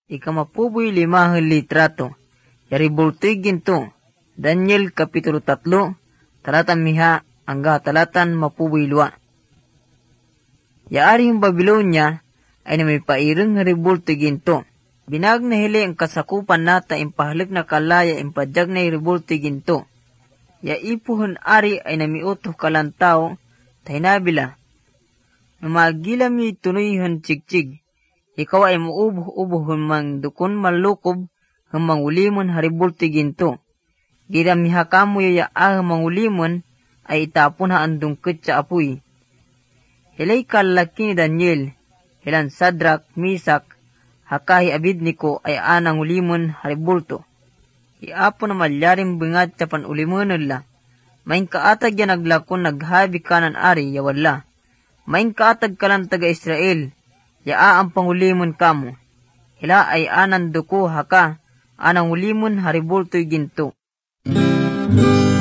ikamapuboy 5 litrato. Yaribultoy ginto. Daniel Kapitulo 3, talatan miha hangga talatan mapuboy 2. Yaari yung Babylonia ay namipairang ribultoy ginto. Binag na hili ang kasakupan nata impahalik na kalaya impadyag na ribultoy ginto. Ya ipuhon ari ay namiutoh kalantaw, tahinabila. Numagilam ni tunuyhan chigchig. Ikaw ay muubuh-ubuh humang dukon malukob humang ulimon haribultoy ginto. Giram ni hakamu ya humang ulimon ay itapon ha andong sa apoy. Hilay kalaki ni Daniel, hilan Sadrak, Misak, hakahi Abednego ay anang ulimon haribulto. Iapo na malyaring bingat sa panulimon nila. Maing kaatag yan naglakon naghabi kanan ari yawala. Maing kaatag ka lang taga Israel, yaa ang pangulimon kamo. Hila ay anan duko haka, anang ulimon haribulto'y ginto.